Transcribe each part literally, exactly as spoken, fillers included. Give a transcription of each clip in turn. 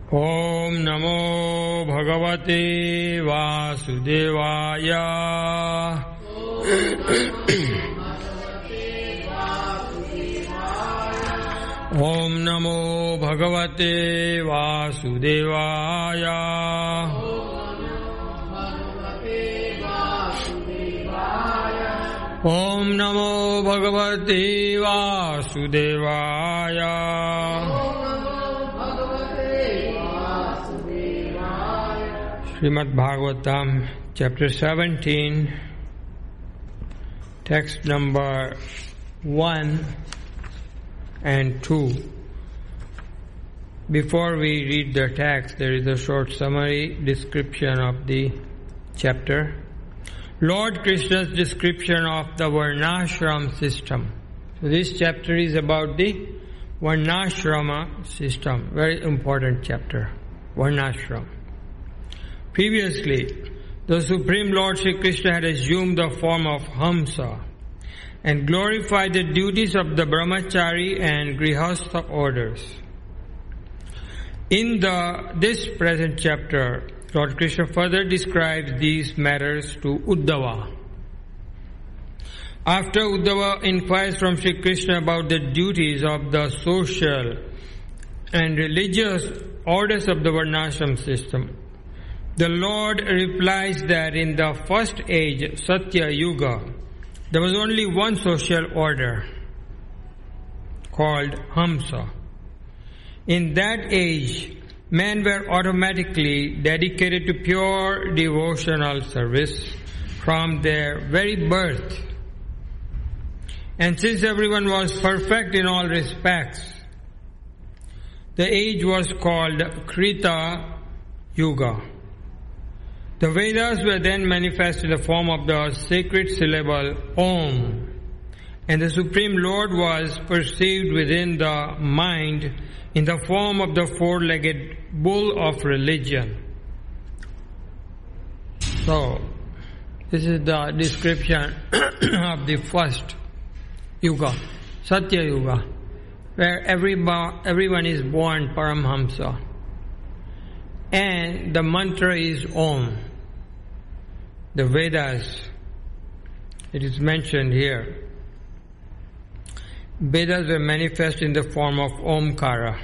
Om Namo Bhagavate Vasudevaya. Om Namo Bhagavate Vasudevaya. Om Namo Bhagavate Vasudevaya. Srimad Bhagavatam, chapter seventeen, text number one and two. Before we read the text, there is a short summary description of the chapter. Lord Krishna's description of the Varnashram system. So this chapter is about the Varnashrama system. Very important chapter. Varnashram. Previously, the Supreme Lord Shri Krishna had assumed the form of Hamsa and glorified the duties of the Brahmachari and Grihastha orders. In the this present chapter, Lord Krishna further describes these matters to Uddhava. After Uddhava inquires from Shri Krishna about the duties of the social and religious orders of the Varnashram system, the Lord replies that in the first age, Satya Yuga, there was only one social order called Hamsa. In that age, men were automatically dedicated to pure devotional service from their very birth. And since everyone was perfect in all respects, the age was called Krita Yuga. The Vedas were then manifest in the form of the sacred syllable Om, and the Supreme Lord was perceived within the mind in the form of the four-legged bull of religion. So, this is the description of the first Yuga, Satya Yuga, where everyone, everyone is born Paramhamsa. And the mantra is Om. The Vedas, it is mentioned here. Vedas were manifest in the form of Omkara.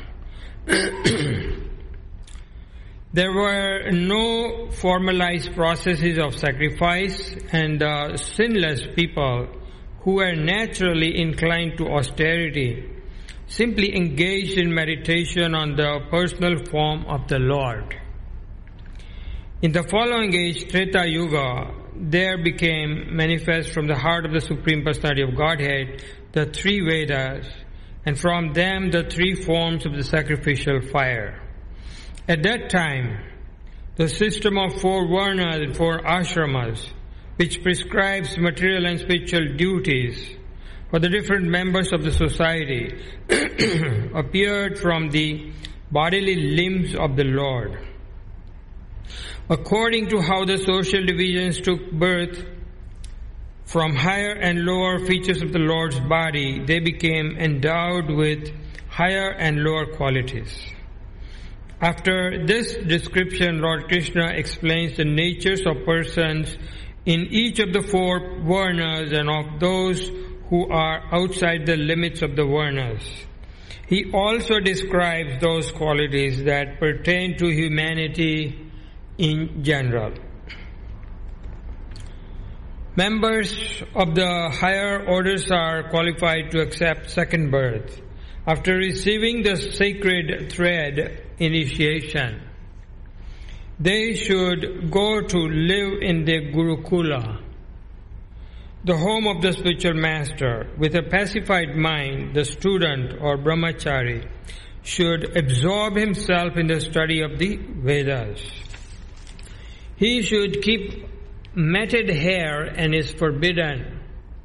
There were no formalized processes of sacrifice, and the sinless people who were naturally inclined to austerity simply engaged in meditation on the personal form of the Lord. In the following age, Treta Yuga, there became manifest from the heart of the Supreme Personality of Godhead the three Vedas, and from them the three forms of the sacrificial fire. At that time, the system of four Varnas and four Ashramas, which prescribes material and spiritual duties for the different members of the society, appeared from the bodily limbs of the Lord. According to how the social divisions took birth from higher and lower features of the Lord's body, they became endowed with higher and lower qualities. After this description, Lord Krishna explains the natures of persons in each of the four Varnas and of those who are outside the limits of the Varnas. He also describes those qualities that pertain to humanity in general. Members of the higher orders are qualified to accept second birth after receiving the sacred thread initiation. They should go to live in the Gurukula, the home of the spiritual master. With a pacified mind, the student or brahmachari should absorb himself in the study of the Vedas. He should keep matted hair and is forbidden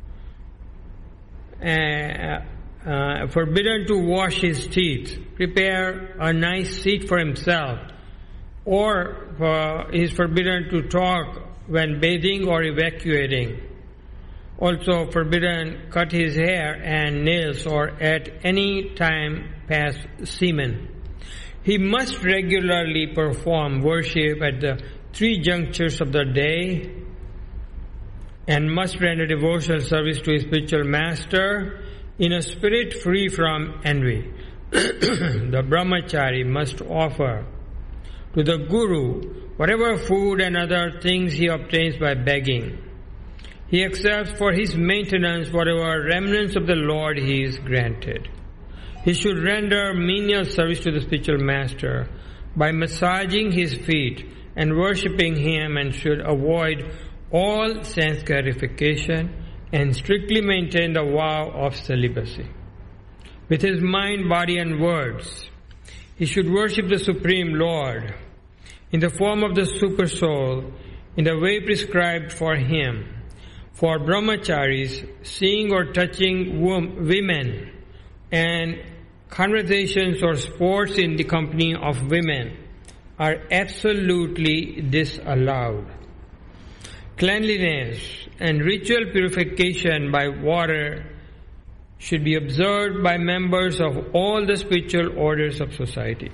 uh, uh, forbidden to wash his teeth, prepare a nice seat for himself, or uh, he is forbidden to talk when bathing or evacuating. Also forbidden cut his hair and nails or at any time pass semen. He must regularly perform worship at the three junctures of the day and must render devotional service to his spiritual master in a spirit free from envy. The brahmachari must offer to the guru whatever food and other things he obtains by begging. He accepts for his maintenance whatever remnants of the Lord he is granted. He should render menial service to the spiritual master by massaging his feet and worshipping him, and should avoid all sense gratification and strictly maintain the vow of celibacy. With his mind, body and words, he should worship the Supreme Lord in the form of the Super Soul in the way prescribed for him. For brahmacharis, seeing or touching women and conversations or sports in the company of women are absolutely disallowed. Cleanliness and ritual purification by water should be observed by members of all the spiritual orders of society.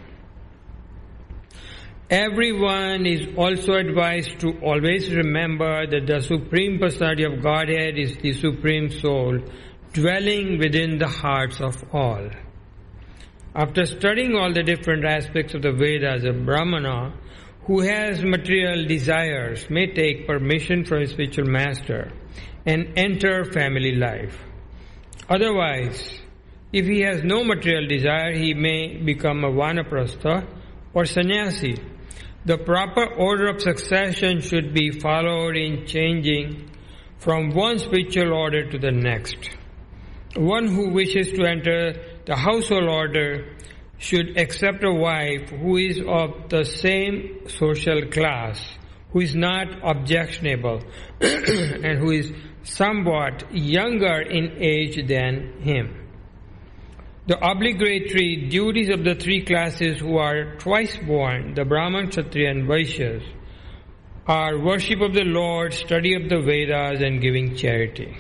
Everyone is also advised to always remember that the Supreme Personality of Godhead is the Supreme Soul dwelling within the hearts of all. After studying all the different aspects of the Vedas, a Brahmana who has material desires may take permission from his spiritual master and enter family life. Otherwise, if he has no material desire, he may become a vanaprastha or sannyasi. The proper order of succession should be followed in changing from one spiritual order to the next. One who wishes to enter the household order should accept a wife who is of the same social class, who is not objectionable, and who is somewhat younger in age than him. The obligatory duties of the three classes who are twice born, the Brahman, Kshatriya and Vaishyas, are worship of the Lord, study of the Vedas and giving charity.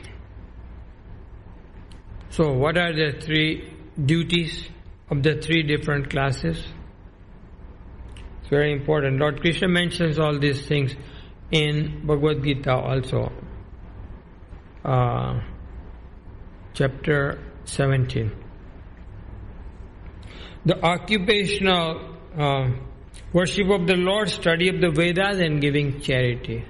So what are the three duties of the three different classes? It's very important. Lord Krishna mentions all these things in Bhagavad Gita also. Uh, chapter seventeen. The occupational uh, worship of the Lord, study of the Vedas and giving charity.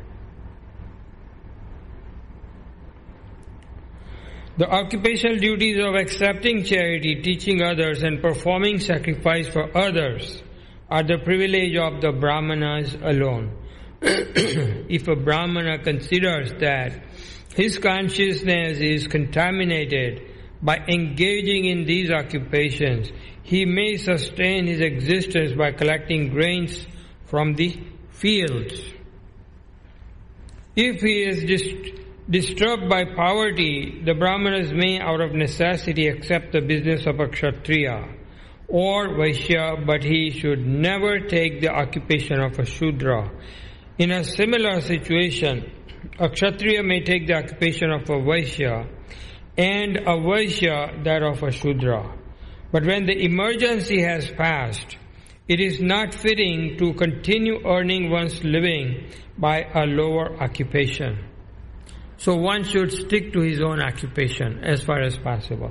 The occupational duties of accepting charity, teaching others and performing sacrifice for others are the privilege of the Brahmanas alone. If a Brahmana considers that his consciousness is contaminated by engaging in these occupations, he may sustain his existence by collecting grains from the fields. If he is dist- disturbed by poverty, the Brahmanas may out of necessity accept the business of a Kshatriya or Vaishya, but he should never take the occupation of a Shudra. In a similar situation, a Kshatriya may take the occupation of a Vaishya and a Vaishya that of a Shudra. But when the emergency has passed, it is not fitting to continue earning one's living by a lower occupation. So one should stick to his own occupation as far as possible.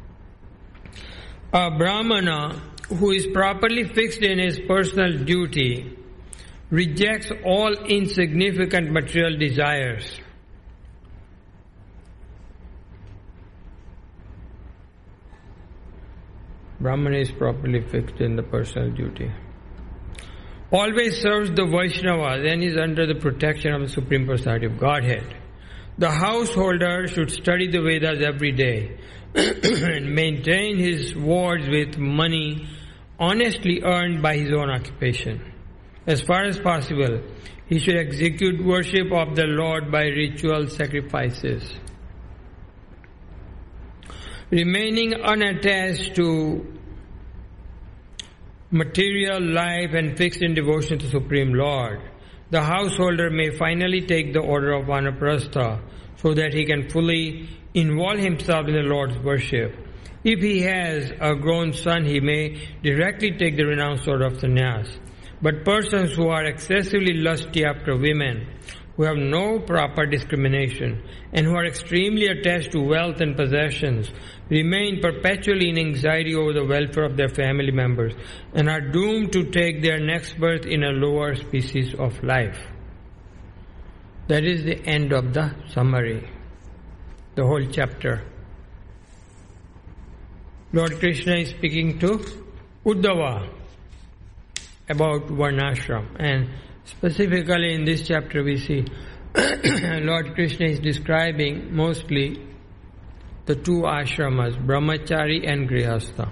A Brahmana who is properly fixed in his personal duty rejects all insignificant material desires. Brahmana is properly fixed in the personal duty. Always serves the Vaishnavas and is under the protection of the Supreme Personality of Godhead. The householder should study the Vedas every day and maintain his wards with money honestly earned by his own occupation. As far as possible, he should execute worship of the Lord by ritual sacrifices. Remaining unattached to material life and fixed in devotion to Supreme Lord, the householder may finally take the order of Vanaprastha so that he can fully involve himself in the Lord's worship. If he has a grown son, he may directly take the renounced order of sannyas. But persons who are excessively lusty after women, who have no proper discrimination, and who are extremely attached to wealth and possessions, remain perpetually in anxiety over the welfare of their family members, and are doomed to take their next birth in a lower species of life. That is the end of the summary, the whole chapter. Lord Krishna is speaking to Uddhava about Varnashram, and specifically in this chapter we see Lord Krishna is describing mostly the two ashramas, Brahmachari and Grihastha.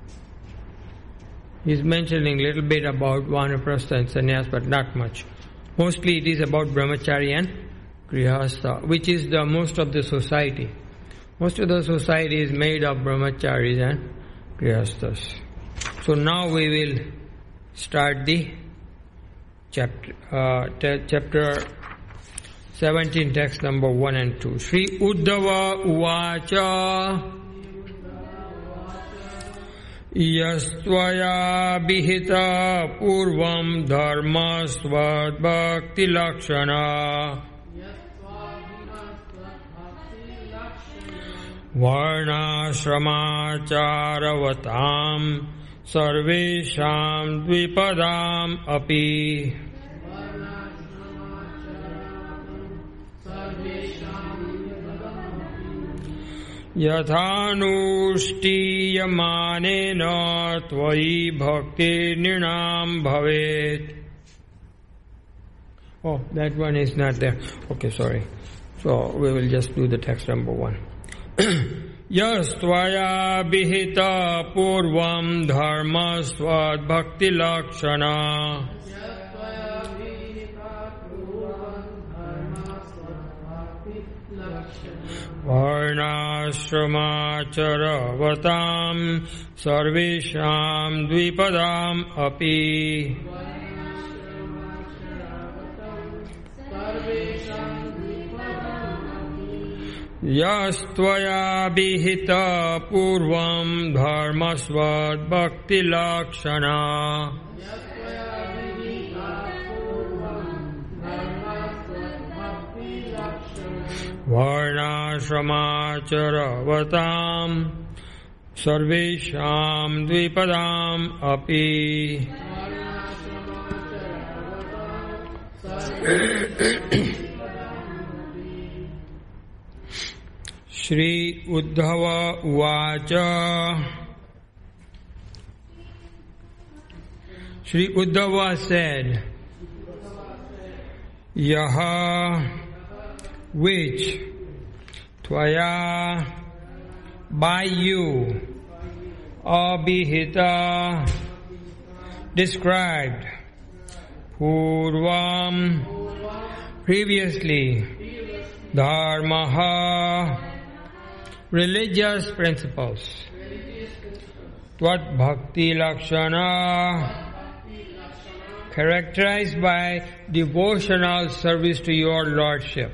He is mentioning a little bit about Vanaprastha and Sannyas, but not much. Mostly it is about Brahmachari and Grihastha, which is the most of the society. Most of the society is made of Brahmacharis and Grihasthas. So now we will start the chapter, uh, t- chapter seventeen, text number one and two. Sri Uddhava Uvacha Yastvaya Bihita Purvam Dharma Svad Bhakti Lakshana Varnashramacaravatam Sarvesham Dvipadam Api Yathanushtiyamanena Tvayi Bhakti Nirnam Bhavet. Oh, that one is not there. Okay, sorry. So we will just do the text number one. Yastvaya Bihita Purvam Dharma Svad Bhakti Lakshana Varnashramacaravatam Sarvesham Dvipadam Api Yastvaya Bihita Purvam Dharmasvad Bhakti Lakshana Varnashramacaravatam Sarvesham Dvipadam Api. Shri Uddhava Uvacha. Shri Uddhava said, Yaha, which, Tvaya, by you, Abhihita, described, Purvam, previously, Dharmaha, religious principles. Tvat Bhakti Lakshana, characterized by devotional service to your Lordship.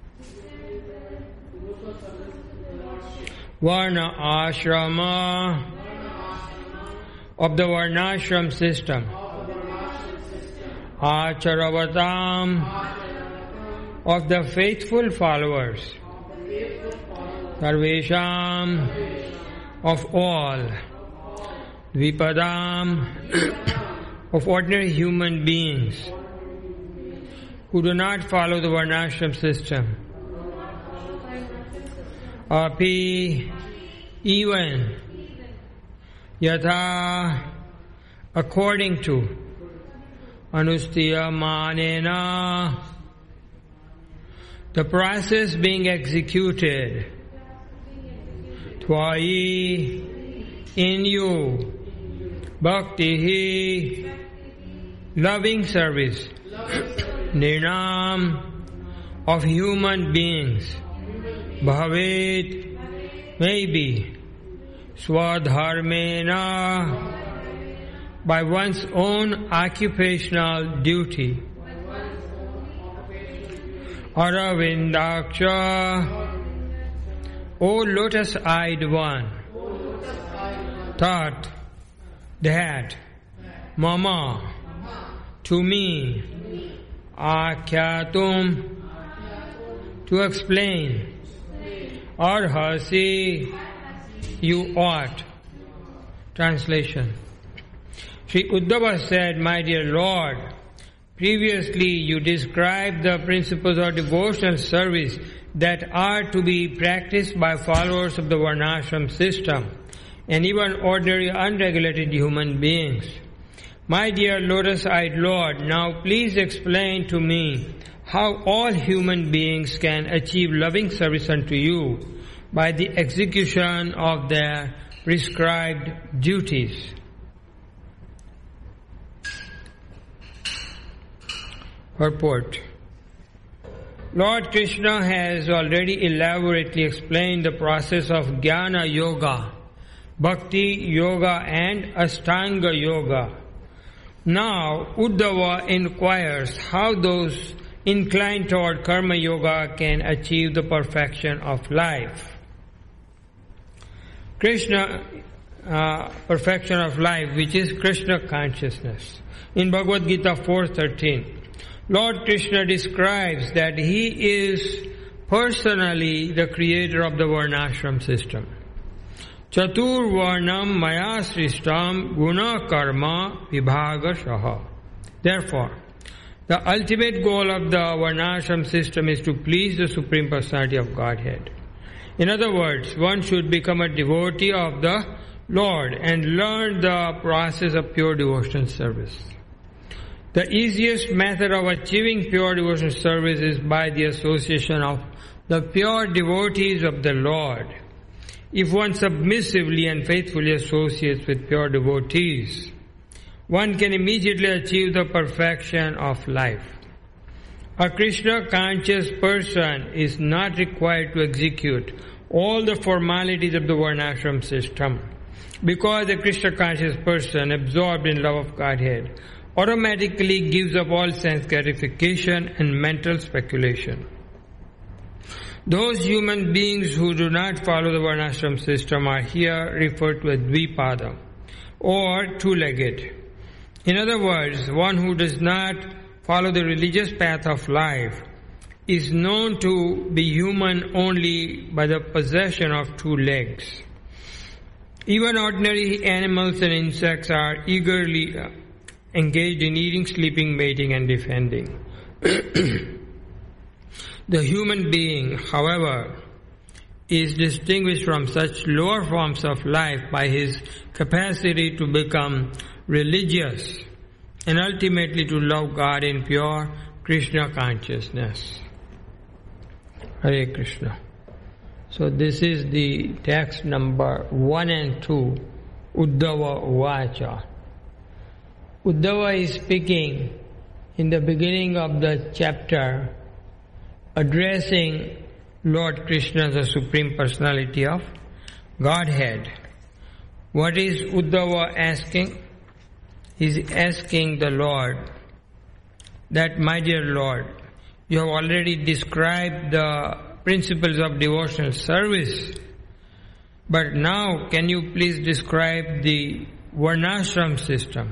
Varna Ashrama, of the Varnashram system. Acharavatam, of the faithful followers. Sarvesham, of all. Dvipadam, of ordinary human beings who do not follow the Varnashram system. Api, even. Yatha, according to. Anustiya manena, the process being executed. Tvayi, in you. Bhaktihi, loving service. Nirnam, of human beings. Bhavet, maybe. Swadharmena, by one's own occupational duty. Aravindaksha, O lotus-eyed one. tat, that, mama, to me, akyatum, to explain, arhasi, you ought. Translation. Sri Uddhava said, my dear Lord, previously you described the principles of devotional service that are to be practiced by followers of the Varnashram system and even ordinary unregulated human beings. My dear lotus-eyed Lord, now please explain to me how all human beings can achieve loving service unto you by the execution of their prescribed duties. Purport. Lord Krishna has already elaborately explained the process of Jnana Yoga, Bhakti Yoga and Ashtanga Yoga. Now Uddhava inquires how those inclined toward Karma Yoga can achieve the perfection of life. Krishna, uh, perfection of life, which is Krishna consciousness. In Bhagavad Gita four thirteen, Lord Krishna describes that He is personally the creator of the Varnashram system. Chatur Varnam Maya Srishtam Guna Karma Vibhaga Shaha. Therefore, the ultimate goal of the Varnashram system is to please the Supreme Personality of Godhead. In other words, one should become a devotee of the Lord and learn the process of pure devotional service. The easiest method of achieving pure devotional service is by the association of the pure devotees of the Lord. If one submissively and faithfully associates with pure devotees, one can immediately achieve the perfection of life. A Krishna conscious person is not required to execute all the formalities of the Varnashram system, because a Krishna conscious person absorbed in love of Godhead automatically gives up all sense gratification and mental speculation. Those human beings who do not follow the Varnashram system are here referred to as Dvipada, or two-legged. In other words, one who does not follow the religious path of life is known to be human only by the possession of two legs. Even ordinary animals and insects are eagerly engaged in eating, sleeping, mating, and defending. The human being, however, is distinguished from such lower forms of life by his capacity to become religious and ultimately to love God in pure Krishna consciousness. Hare Krishna. So this is the text number one and two, Uddhava Uvacha. Uddhava is speaking in the beginning of the chapter, addressing Lord Krishna, the Supreme Personality of Godhead. What is Uddhava asking? He is asking the Lord that, my dear Lord, you have already described the principles of devotional service, but now can you please describe the Varnashram system?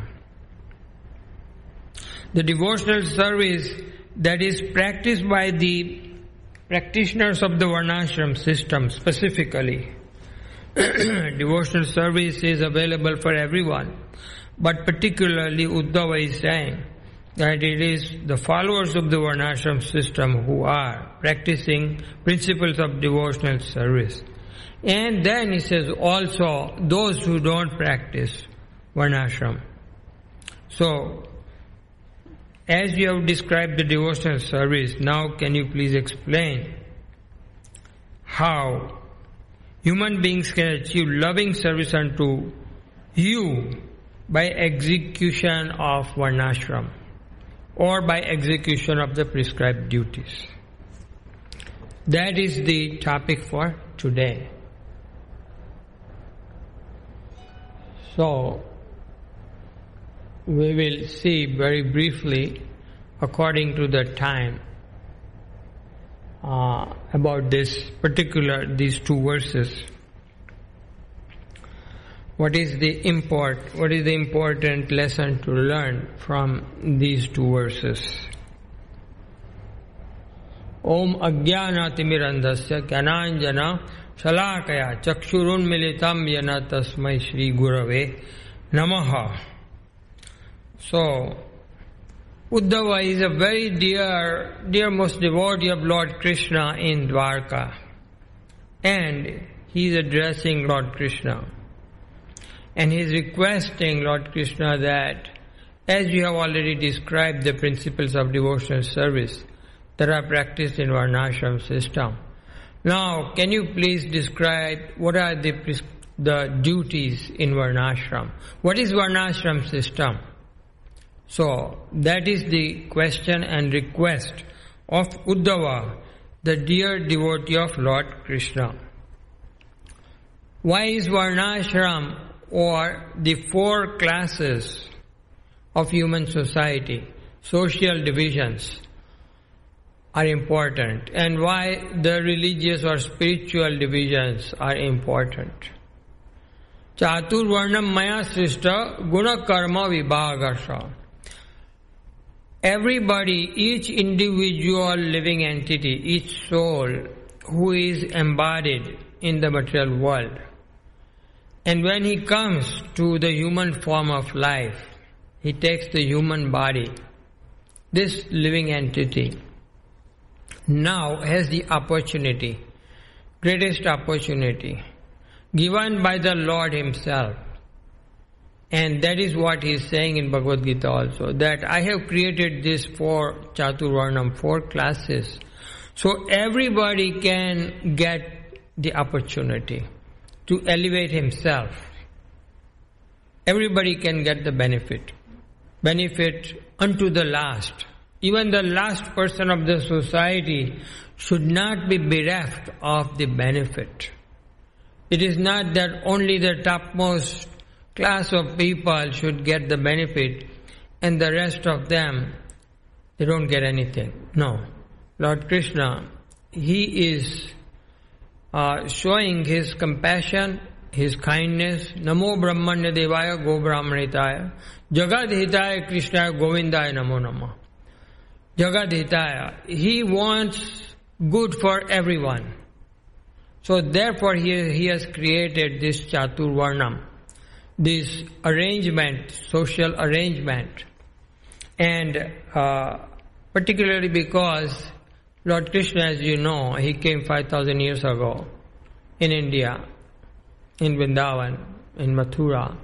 The devotional service that is practiced by the practitioners of the Varnashram system specifically. Devotional service is available for everyone, but particularly Uddhava is saying that it is the followers of the Varnashram system who are practicing principles of devotional service. And then he says also those who don't practice Varnashram. So, as you have described the devotional service, now can you please explain how human beings can achieve loving service unto you by execution of Varnashram or by execution of the prescribed duties? That is the topic for today. So, we will see very briefly, according to the time, uh, about this particular, these two verses. what is the import, what is the important lesson to learn from these two verses? Om Ajnanaatimirandasya Jnananjana Shalakaya Chakshurunmilitam Yana Tasmai Shri Gurave Namaha. So, Uddhava is a very dear, dearmost devotee of Lord Krishna in Dwarka. And he is addressing Lord Krishna. And he is requesting Lord Krishna that, as you have already described the principles of devotional service that are practiced in Varnashram system, now can you please describe what are the, the duties in Varnashram? What is Varnashram system? So, that is the question and request of Uddhava, the dear devotee of Lord Krishna. Why is Varnashram, or the four classes of human society, social divisions, are important, and why the religious or spiritual divisions are important? Chatur Varnam Maya Srishta Guna Karma Vibhagasha. Everybody, each individual living entity, each soul who is embodied in the material world, and when he comes to the human form of life, he takes the human body. This living entity now has the opportunity, greatest opportunity, given by the Lord Himself. And that is what He is saying in Bhagavad Gita also, that I have created these four Chaturvarnam, four classes, so everybody can get the opportunity to elevate himself. Everybody can get the benefit. Benefit unto the last. Even the last person of the society should not be bereft of the benefit. It is not that only the topmost class of people should get the benefit and the rest of them, they don't get anything. No. Lord Krishna, He is uh, showing His compassion, His kindness. Namo Brahmanya Devaya Go Brahmanitaya Jagad Hitaya Krishnaya Govindaya Namo Namah. Jagad Hitaya. He wants good for everyone. So therefore He, he has created this Chaturvarnam, this arrangement, social arrangement. And uh, particularly because Lord Krishna, as you know, He came five thousand years ago in India, in Vrindavan, in Mathura.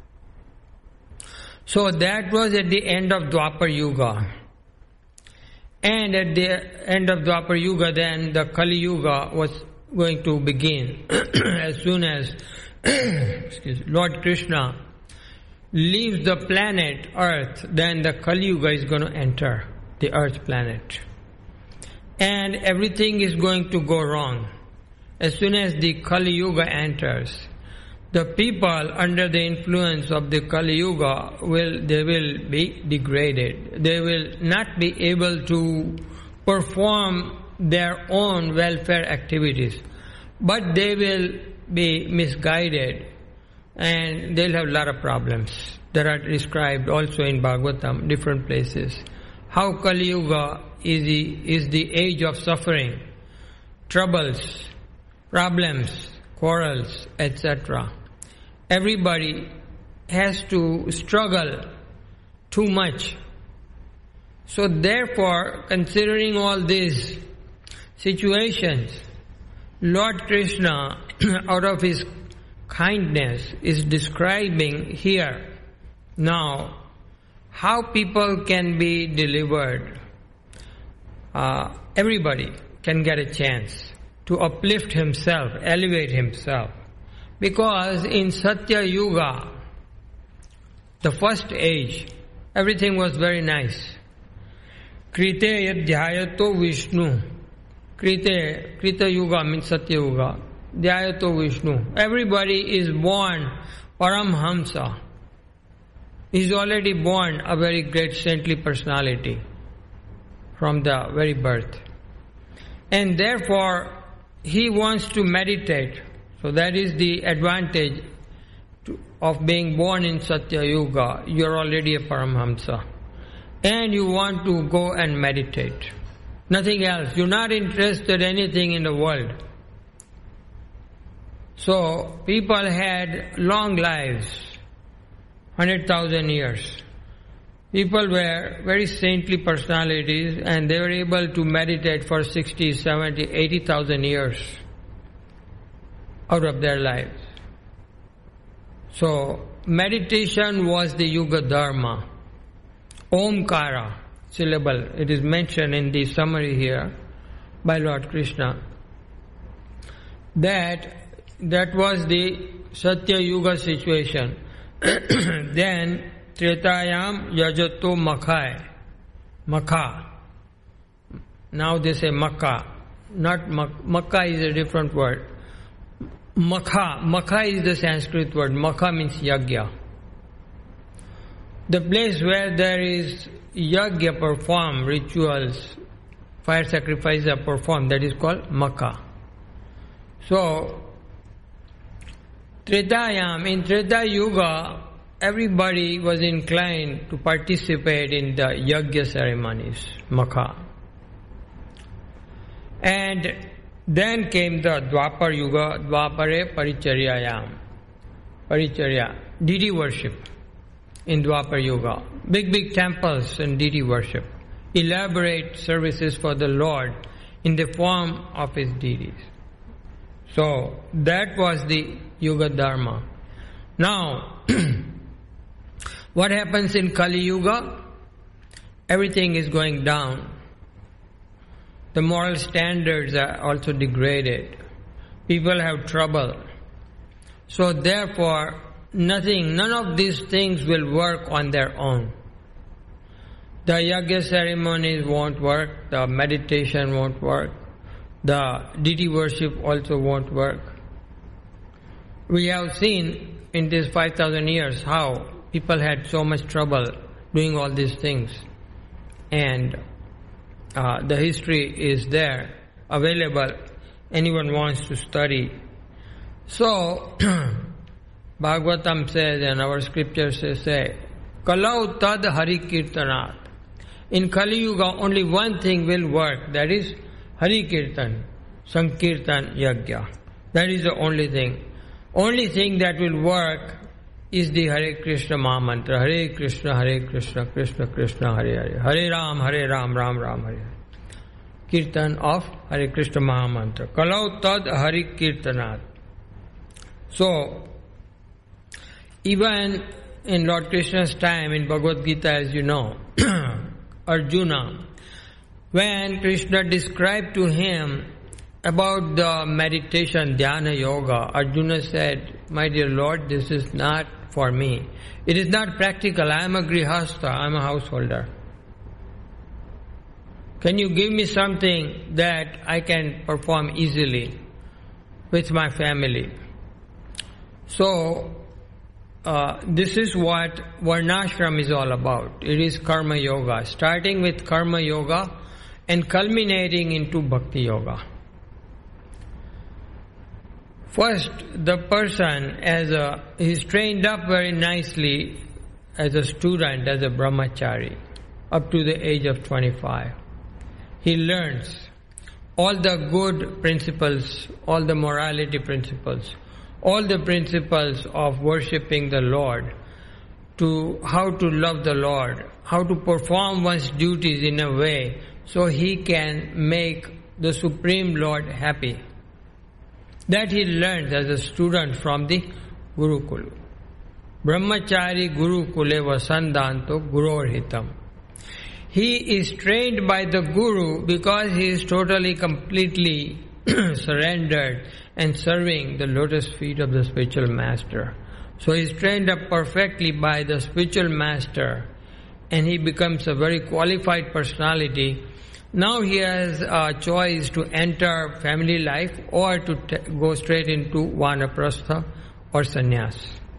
So that was at the end of Dwapar Yuga. And at the end of Dwapar Yuga, then the Kali Yuga was going to begin. As soon as excuse me, Lord Krishna leaves the planet Earth, then the Kali Yuga is going to enter the Earth planet. And everything is going to go wrong. As soon as the Kali Yuga enters, the people under the influence of the Kali Yuga will, they will be degraded. They will not be able to perform their own welfare activities. But they will be misguided and they'll have a lot of problems that are described also in Bhagavatam, different places. How Kali Yuga is the, is the age of suffering, troubles, problems, quarrels, et cetera. Everybody has to struggle too much. So therefore, considering all these situations, Lord Krishna, out of His kindness, is describing here now how people can be delivered. Uh, everybody can get a chance to uplift himself, elevate himself. Because in Satya Yuga, the first age, everything was very nice. Krite yadhyayato Vishnu. Krite, Krita Yuga means Satya Yuga. Dhyayato Vishnu. Everybody is born Paramhamsa. He is already born a very great saintly personality from the very birth. And therefore, he wants to meditate. So that is the advantage to, of being born in Satya Yuga, you're already a Paramhamsa. And you want to go and meditate. Nothing else. You're not interested in anything in the world. So, people had long lives, one hundred thousand years. People were very saintly personalities and they were able to meditate for sixty, seventy, eighty thousand years out of their lives. So, meditation was the Yuga Dharma. Omkara, syllable, it is mentioned in the summary here by Lord Krishna. That, that was the Satya Yuga situation. Then, Tretayam Yajato Makhai, Makha. Now they say Makka. Not Mak- Makka is a different word. Makha. Makha is the Sanskrit word. Makha means yagya. The place where there is yagya performed, rituals, fire sacrifices are performed, that is called Makha. So, Tretayam, in Treta Yuga, everybody was inclined to participate in the yagya ceremonies, Makha. And then came the Dwapar Yuga, Dwapare Paricharyayam, Paricharya, deity worship in Dwapar Yuga. Big, big temples and deity worship. Elaborate services for the Lord in the form of His deities. So, that was the Yuga Dharma. Now, what happens in Kali Yuga? Everything is going down. The moral standards are also degraded. People have trouble. So therefore, nothing, none of these things will work on their own. The yagya ceremonies won't work, the meditation won't work, the deity worship also won't work. We have seen in these five thousand years how people had so much trouble doing all these things. And uh, the history is there, available. Anyone wants to study. So, Bhagavatam says and our scriptures say, Kalau tad Hari Kirtanat. In Kali Yuga, only one thing will work, that is Hari Kirtan, Sankirtan Yagya. That is the only thing. Only thing that will work is the Hare Krishna Mahamantra. Hare Krishna, Hare Krishna, Krishna Krishna, Hare Hare. Hare Ram, Hare Ram, Ram Ram, Hare Hare. Kirtan of Hare Krishna Mahamantra. Kalau tad Hari Kirtanat. So, even in Lord Krishna's time, in Bhagavad Gita, as you know, Arjuna, when Krishna described to him about the meditation, dhyana yoga, Arjuna said, my dear Lord, this is not for me. It is not practical. I am a grihastha, I am a householder. Can you give me something that I can perform easily with my family? So, uh, this is what Varnashram is all about. It is Karma Yoga, starting with Karma Yoga and culminating into Bhakti Yoga. First, the person as a, is trained up very nicely as a student, as a brahmachari, up to the age of twenty-five. He learns all the good principles, all the morality principles, all the principles of worshipping the Lord, to how to love the Lord, how to perform one's duties in a way so he can make the Supreme Lord happy. That he learns as a student from the Gurukula. Brahmachari Gurukule vasandanto gurorhitam. He is trained by the Guru because he is totally, completely surrendered and serving the lotus feet of the spiritual master. So he is trained up perfectly by the spiritual master and he becomes a very qualified personality. Now he has a choice to enter family life or to t- go straight into vanaprastha or sannyas.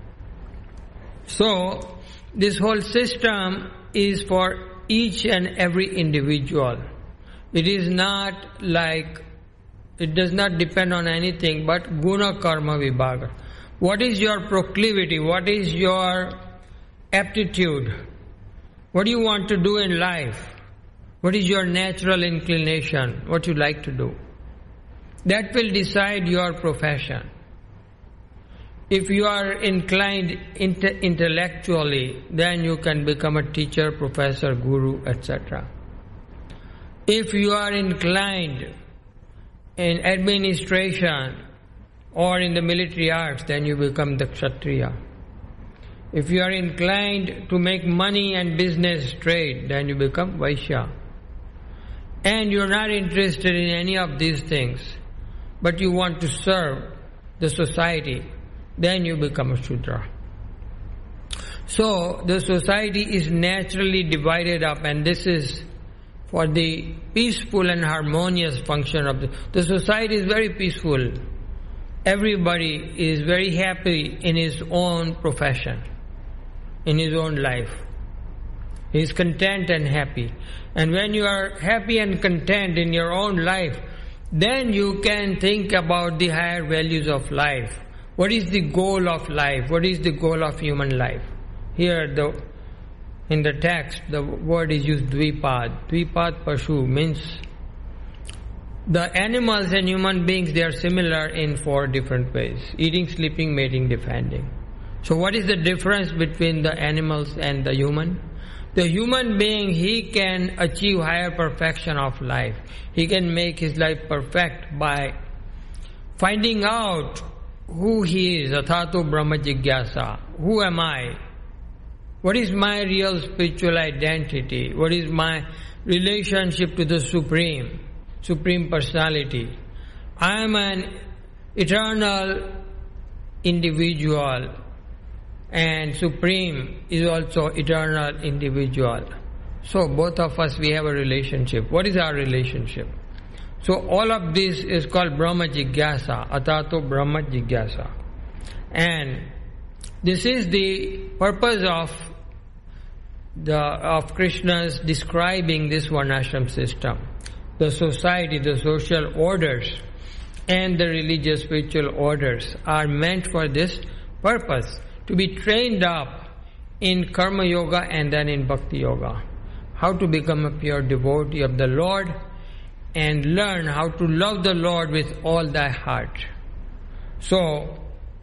So this whole system is for each and every individual. It is not like, it does not depend on anything but guna karma vibhaga. What is your proclivity? What is your aptitude? What do you want to do in life? What is your natural inclination? What you like to do? That will decide your profession. If you are inclined inte- intellectually, then you can become a teacher, professor, guru, et cetera. If you are inclined in administration or in the military arts, then you become the Kshatriya. If you are inclined to make money and business trade, then you become Vaishya. And you are not interested in any of these things, but you want to serve the society, then you become a Shudra. So the society is naturally divided up, and this is for the peaceful and harmonious function of the... The society is very peaceful. Everybody is very happy in his own profession, in his own life. He is content and happy. And when you are happy and content in your own life, then you can think about the higher values of life. What is the goal of life? What is the goal of human life? Here the, in the text, the word is used dvipad. Dvipad pashu means the animals and human beings, they are similar in four different ways. Eating, sleeping, mating, defending. So what is the difference between the animals and the human? The human being, he can achieve higher perfection of life. He can make his life perfect by finding out who he is, Athato Brahma Jigyasa. Who am I? What is my real spiritual identity? What is my relationship to the Supreme, Supreme Personality? I am an eternal individual, and Supreme is also eternal individual. So both of us, we have a relationship. What is our relationship? So all of this is called Brahma Jigyasa, Atato Brahma Jigyasa. And this is the purpose of the of Krishna's describing this Varnashram system. The society, the social orders, and the religious spiritual orders are meant for this purpose, to be trained up in Karma Yoga and then in Bhakti Yoga. How to become a pure devotee of the Lord and learn how to love the Lord with all thy heart. So,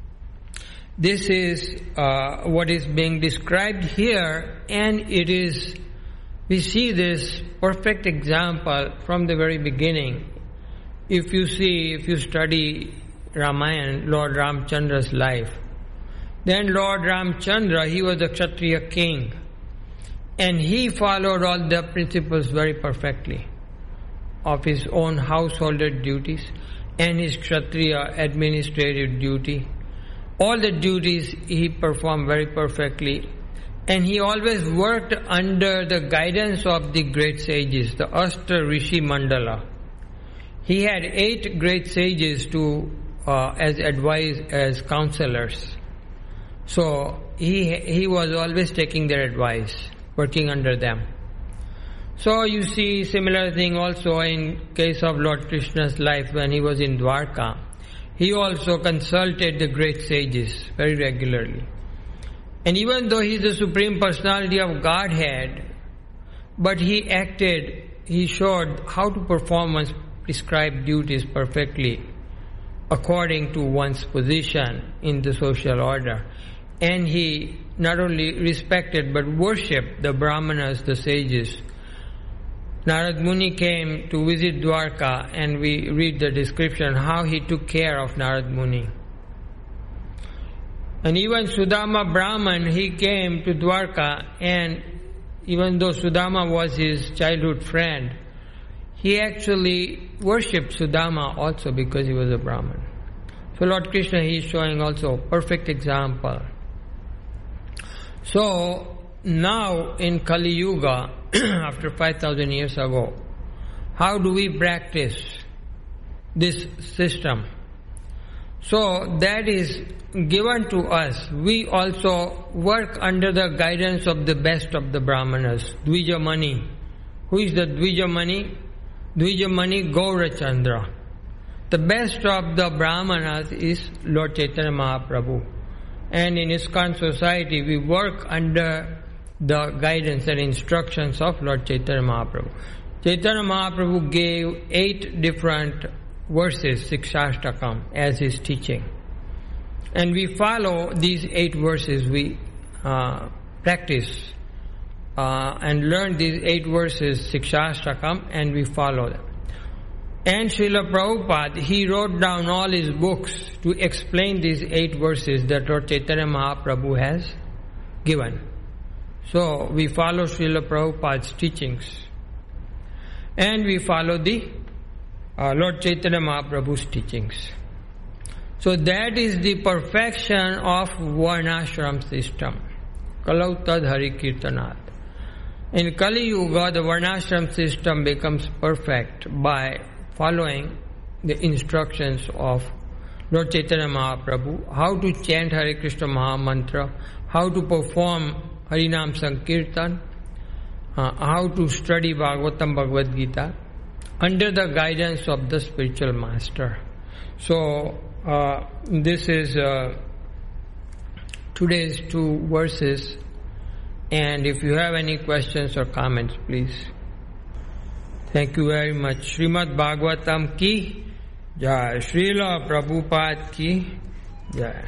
this is uh, what is being described here, and it is, we see this perfect example from the very beginning. If you see, if you study Ramayana, Lord Ramchandra's life, then Lord Ramchandra, he was a Kshatriya king, and he followed all the principles very perfectly of his own householder duties and his Kshatriya administrative duty. All the duties he performed very perfectly, and he always worked under the guidance of the great sages, the Ashta Rishi Mandala. He had eight great sages to uh, as advice, as counselors. So he he was always taking their advice, working under them. So you see similar thing also in case of Lord Krishna's life when he was in Dwarka. He also consulted the great sages very regularly. And even though he is the Supreme Personality of Godhead, but he acted, he showed how to perform one's prescribed duties perfectly according to one's position in the social order. And he not only respected but worshipped the Brahmanas, the sages. Narad Muni came to visit Dwarka, and we read the description how he took care of Narad Muni. And even Sudama Brahman, he came to Dwarka, and even though Sudama was his childhood friend, he actually worshipped Sudama also because he was a Brahman. So Lord Krishna, he is showing also a perfect example. So now in Kali Yuga, after five thousand years ago, how do we practice this system? So that is given to us. We also work under the guidance of the best of the Brahmanas, Dvijamani. Who is the Dvijamani? Dvijamani Gaurachandra. The best of the Brahmanas is Lord Chaitanya Mahaprabhu. And in ISKCON society, we work under the guidance and instructions of Lord Chaitanya Mahaprabhu. Chaitanya Mahaprabhu gave eight different verses, Sikshashtakam, as his teaching. And we follow these eight verses, we uh, practice uh, and learn these eight verses, Sikshashtakam, and we follow them. And Srila Prabhupada, he wrote down all his books to explain these eight verses that Lord Chaitanya Mahaprabhu has given. So we follow Srila Prabhupada's teachings. And we follow the uh, Lord Chaitanya Mahaprabhu's teachings. So that is the perfection of Varnashram system. Kalau tad Hari Kirtanat. In Kali Yuga, the Varnashram system becomes perfect by following the instructions of Lord Chaitanya Mahaprabhu, how to chant Hare Krishna Maha Mantra, how to perform Harinam Sankirtan, uh, how to study Bhagavatam Bhagavad Gita under the guidance of the spiritual master. So uh, this is uh, today's two verses, and if you have any questions or comments, please. Thank you very much. Srimad Bhagavatam ki jai. Srila Prabhupada ki jai.